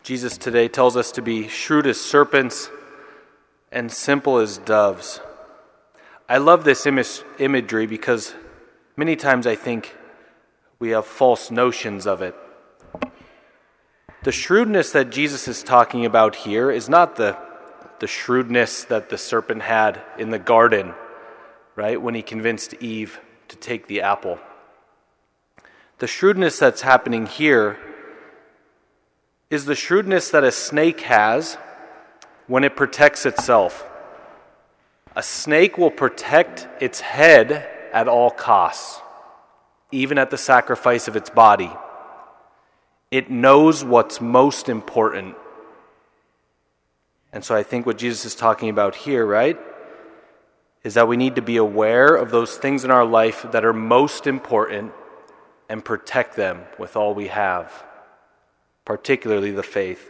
Jesus today tells us to be shrewd as serpents and simple as doves. I love this imagery because many times I think we have false notions of it. The shrewdness that Jesus is talking about here is not the shrewdness that the serpent had in the garden, right, when he convinced Eve to take the apple. The shrewdness that's happening here is the shrewdness that a snake has when it protects itself. A snake will protect its head at all costs, even at the sacrifice of its body. It knows what's most important. And so I think what Jesus is talking about here, right, is that we need to be aware of those things in our life that are most important and protect them with all we have, particularly the faith.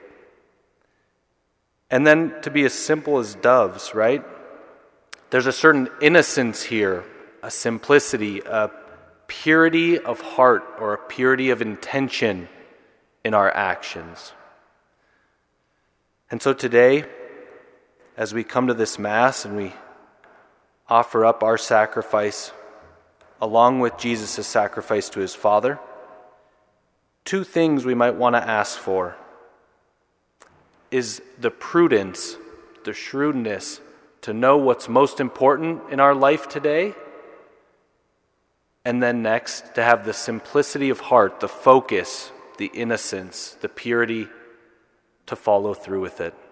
And then to be as simple as doves, right? There's a certain innocence here, a simplicity, a purity of heart or a purity of intention in our actions. And so today, as we come to this Mass and we offer up our sacrifice along with Jesus' sacrifice to his Father, two things we might want to ask for is the prudence, the shrewdness to know what's most important in our life today, and then next, to have the simplicity of heart, the focus, the innocence, the purity to follow through with it.